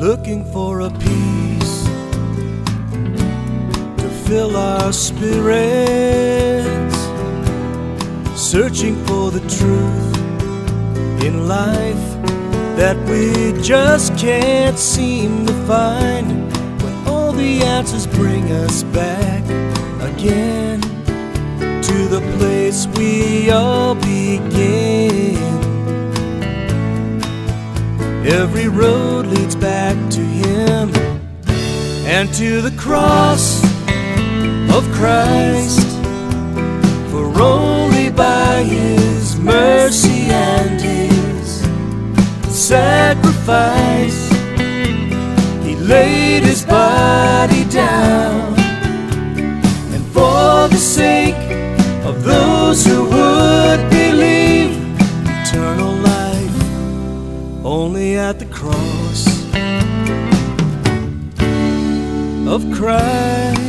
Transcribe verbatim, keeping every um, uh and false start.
looking for a peace to fill our spirits, searching for the truth in life that we just can't seem to find, when all the answers bring us back again to the place we all begin. Every road leads back to Him and to the cross of Christ, for only by His mercy and His sacrifice He laid His body down, and for the sake of those who would believe, eternal life only at the cross of Christ.